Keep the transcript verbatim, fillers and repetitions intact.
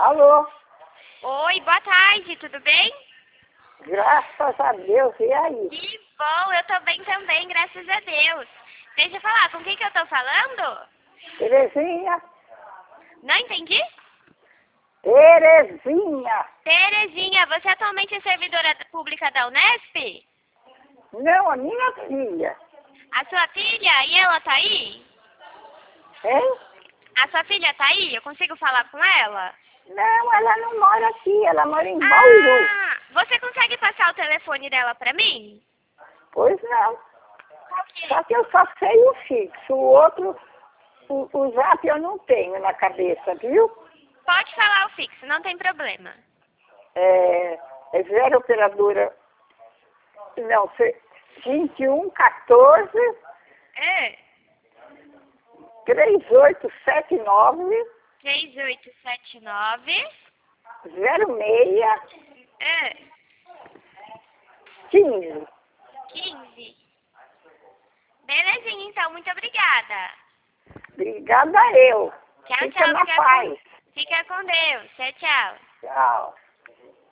Alô? Oi, boa tarde, tudo bem? Graças a Deus, e aí? Que bom, eu tô bem também, graças a Deus. Deixa eu falar, com quem que eu tô falando? Terezinha? Não entendi? Terezinha! Terezinha, você atualmente é servidora pública da Unesp? Não, a minha filha. A sua filha, e ela tá aí? Hein? A sua filha tá aí? Eu consigo falar com ela? Não, ela não mora aqui, ela mora em Bauru. Ah, você consegue passar o telefone dela pra mim? Pois não. Ok. Só que eu só sei o fixo, o outro, o, o zap eu não tenho na cabeça, viu? Pode falar o fixo, não tem problema. É, é zero operadora, não, fe- vinte e um, quatorze, É, três oito sete nove, três oito sete nove. zero seis, É, quinze. quinze. Belezinha, então, muito obrigada. Obrigada eu. Tchau, Fica tchau. na Fica paz. com, fica com Deus. Tchau, tchau. Tchau.